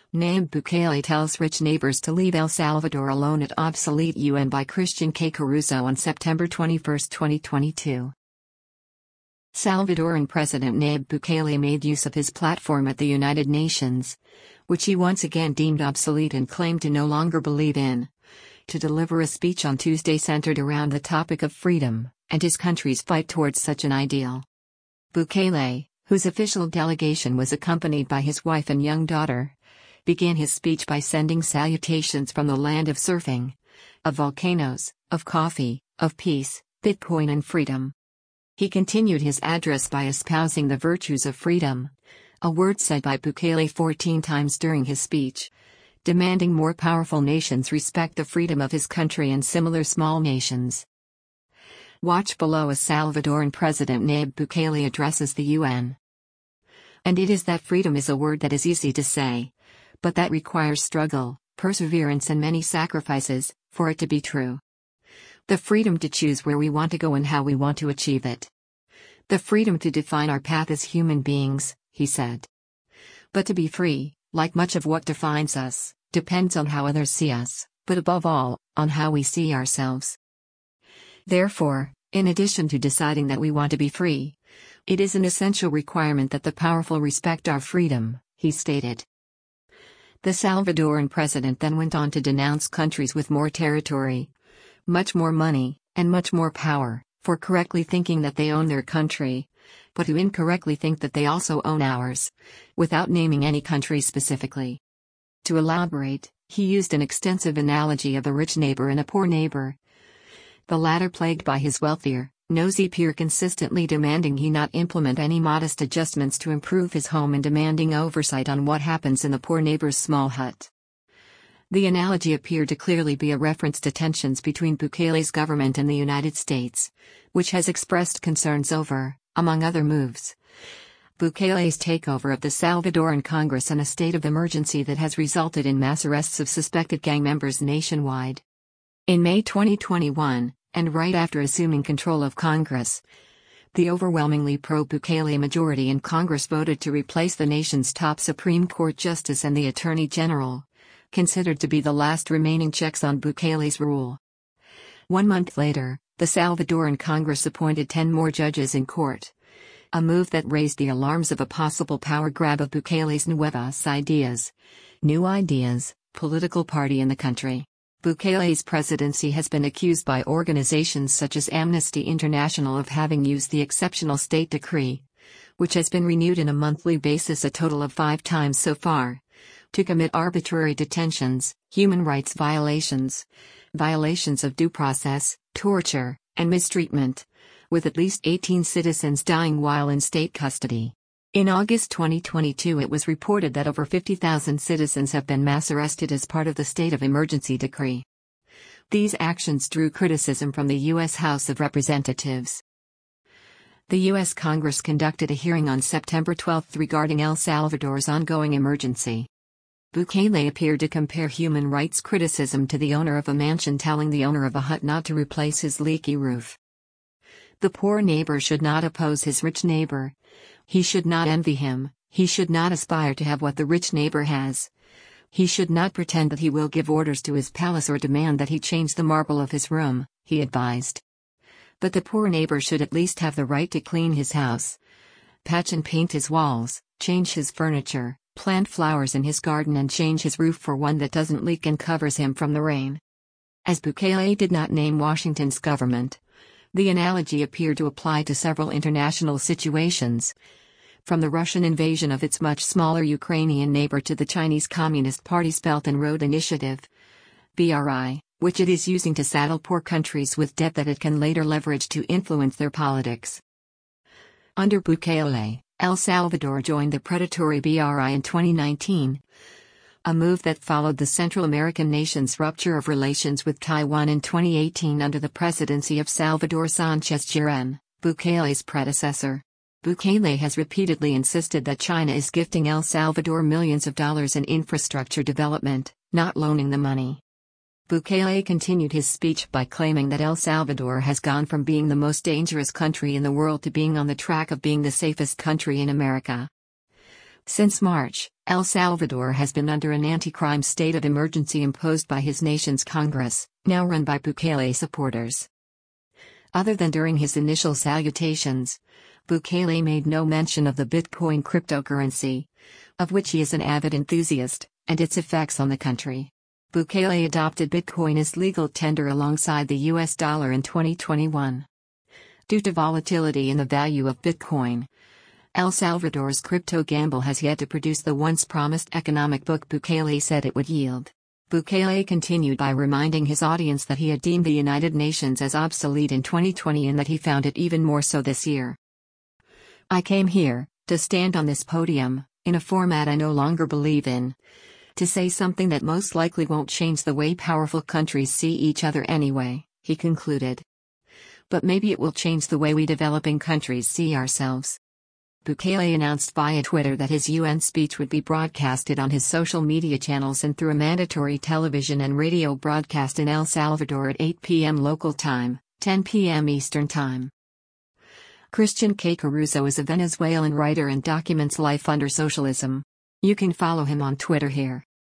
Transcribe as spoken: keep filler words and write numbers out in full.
Nayib Bukele tells rich neighbors to leave El Salvador alone at obsolete U N by Christian K. Caruso on September twenty-first, twenty twenty-two. Salvadoran President Nayib Bukele made use of his platform at the United Nations, which he once again deemed obsolete and claimed to no longer believe in, to deliver a speech on Tuesday centered around the topic of freedom and his country's fight towards such an ideal. Bukele, whose official delegation was accompanied by his wife and young daughter, began his speech by sending salutations from the land of surfing, of volcanoes, of coffee, of peace, Bitcoin and freedom. He continued his address by espousing the virtues of freedom, a word said by Bukele fourteen times during his speech, demanding more powerful nations respect the freedom of his country and similar small nations. Watch below as Salvadoran President Nayib Bukele addresses the U N. And it is that freedom is a word that is easy to say, but that requires struggle, perseverance and many sacrifices, for it to be true. The freedom to choose where we want to go and how we want to achieve it. The freedom to define our path as human beings, he said. But to be free, like much of what defines us, depends on how others see us, but above all, on how we see ourselves. Therefore, in addition to deciding that we want to be free, it is an essential requirement that the powerful respect our freedom, he stated. The Salvadoran president then went on to denounce countries with more territory, much more money, and much more power, for correctly thinking that they own their country, but who incorrectly think that they also own ours, without naming any country specifically. To elaborate, he used an extensive analogy of a rich neighbor and a poor neighbor, the latter plagued by his wealthier, nosy peer consistently demanding he not implement any modest adjustments to improve his home and demanding oversight on what happens in the poor neighbor's small hut. The analogy appeared to clearly be a reference to tensions between Bukele's government and the United States, which has expressed concerns over, among other moves, Bukele's takeover of the Salvadoran Congress and a state of emergency that has resulted in mass arrests of suspected gang members nationwide. In May twenty twenty-one, and right after assuming control of Congress, the overwhelmingly pro-Bukele majority in Congress voted to replace the nation's top Supreme Court justice and the Attorney General, considered to be the last remaining checks on Bukele's rule. One month later, the Salvadoran Congress appointed ten more judges in court, a move that raised the alarms of a possible power grab of Bukele's Nuevas Ideas, New Ideas, political party in the country. Bukele's presidency has been accused by organizations such as Amnesty International of having used the exceptional state decree, which has been renewed on a monthly basis a total of five times so far, to commit arbitrary detentions, human rights violations, violations of due process, torture, and mistreatment, with at least eighteen citizens dying while in state custody. In August twenty twenty-two, it was reported that over fifty thousand citizens have been mass arrested as part of the state of emergency decree. These actions drew criticism from the U S House of Representatives. The U S Congress conducted a hearing on September twelfth regarding El Salvador's ongoing emergency. Bukele appeared to compare human rights criticism to the owner of a mansion telling the owner of a hut not to replace his leaky roof. The poor neighbor should not oppose his rich neighbor. He should not envy him, he should not aspire to have what the rich neighbor has. He should not pretend that he will give orders to his palace or demand that he change the marble of his room, he advised. But the poor neighbor should at least have the right to clean his house, patch and paint his walls, change his furniture, plant flowers in his garden and change his roof for one that doesn't leak and covers him from the rain. As Bukele did not name Washington's government, the analogy appeared to apply to several international situations, from the Russian invasion of its much smaller Ukrainian neighbor to the Chinese Communist Party's Belt and Road Initiative, B R I, which it is using to saddle poor countries with debt that it can later leverage to influence their politics. Under Bukele, El Salvador joined the predatory B R I in twenty nineteen, a move that followed the Central American nation's rupture of relations with Taiwan in twenty eighteen under the presidency of Salvador Sánchez Girón, Bukele's predecessor. Bukele has repeatedly insisted that China is gifting El Salvador millions of dollars in infrastructure development, not loaning the money. Bukele continued his speech by claiming that El Salvador has gone from being the most dangerous country in the world to being on the track of being the safest country in America. Since March, El Salvador has been under an anti-crime state of emergency imposed by his nation's Congress, now run by Bukele supporters. Other than during his initial salutations, Bukele made no mention of the Bitcoin cryptocurrency, of which he is an avid enthusiast, and its effects on the country. Bukele adopted Bitcoin as legal tender alongside the U S dollar in twenty twenty-one. Due to volatility in the value of Bitcoin, El Salvador's crypto gamble has yet to produce the once promised economic book Bukele said it would yield. Bukele continued by reminding his audience that he had deemed the United Nations as obsolete in twenty twenty and that he found it even more so this year. "I came here, to stand on this podium, in a format I no longer believe in, to say something that most likely won't change the way powerful countries see each other anyway," he concluded. "But maybe it will change the way we developing countries see ourselves." Bukele announced via Twitter that his U N speech would be broadcasted on his social media channels and through a mandatory television and radio broadcast in El Salvador at eight p m local time, ten p m Eastern Time. Christian K. Caruso is a Venezuelan writer and documents life under socialism. You can follow him on Twitter here.